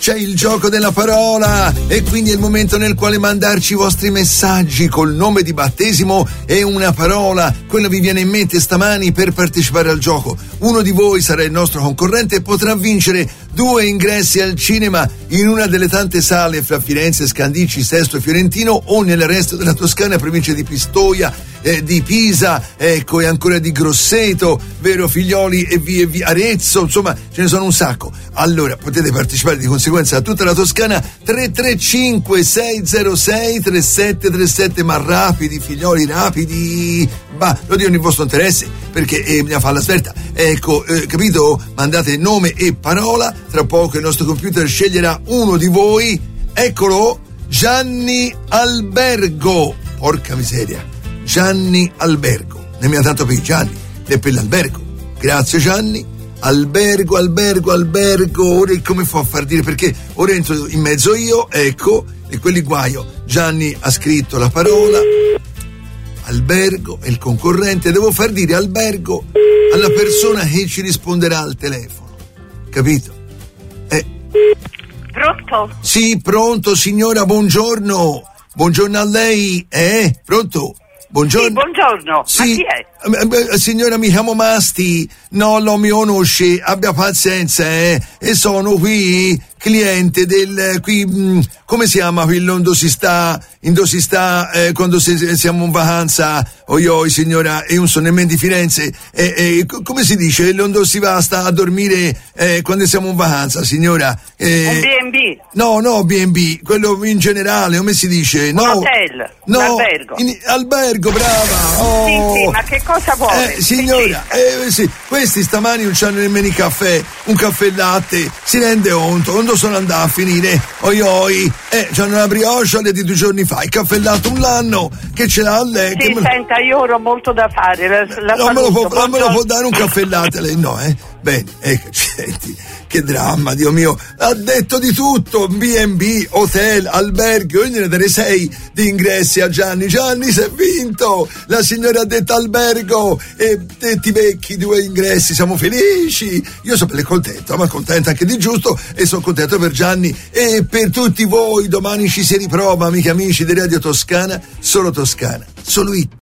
c'è il gioco della parola e quindi è il momento nel quale mandarci i vostri messaggi col nome di battesimo e una parola, quello vi viene in mente stamani per partecipare al gioco. Uno di voi sarà il nostro concorrente e potrà vincere 2 ingressi al cinema in una delle tante sale fra Firenze, Scandicci, Sesto e Fiorentino o nel resto della Toscana, provincia di Pistoia, di Pisa, ecco, e ancora di Grosseto, vero figlioli, e via Arezzo, insomma ce ne sono un sacco. Allora potete partecipare di conseguenza a tutta la Toscana. 335 606 3737, ma rapidi figlioli, rapidi, lo dico nel vostro interesse perché bisogna fare la svelta, ecco, capito? Mandate nome e parola, tra poco il nostro computer sceglierà uno di voi. Eccolo, Gianni Albergo, porca miseria, Gianni Albergo, ne mi ha dato per Gianni e per l'albergo. Grazie Gianni. Albergo, ora come fa a far dire, perché ora entro in mezzo io, ecco, e quelli guaio. Gianni ha scritto la parola albergo e il concorrente, devo far dire albergo alla persona che ci risponderà al telefono, capito? Pronto? Sì, pronto signora, buongiorno a lei, pronto? Buongiorno. Sì, buongiorno. Sì. Ma chi è? Signora, mi chiamo Masti, non lo mi conosce, abbia pazienza, e sono qui cliente del come si chiama quello dove si sta quando siamo in vacanza, oi signora, e un sono nemmeno di Firenze, come si dice dove si va a dormire quando siamo in vacanza, signora? Un B&B? No, B&B, quello in generale, come si dice? Un hotel? No, un albergo? Albergo, brava! Oh. Sì, ma che cosa vuole? Signora, sì, questi stamani non c'hanno nemmeno il caffè, un caffè latte, si rende conto, quando sono andato a finire, oi, c'hanno una brioche alle di 2 giorni fa, il caffè latte un l'anno, che ce l'ha lei? Sì, senta, io ho molto da fare, non me lo può dare un caffè latte lei, no, Bene, senti, che dramma, Dio mio, ha detto di tutto, B&B, hotel, albergo, io gliene darei 6 di ingressi a Gianni. Gianni, si è vinto, la signora ha detto albergo e ti becchi 2 ingressi, siamo felici, io sono contento, ma contento anche di giusto, e sono contento per Gianni e per tutti voi. Domani ci si riprova, amici di Radio Toscana, solo Toscana, solo IT.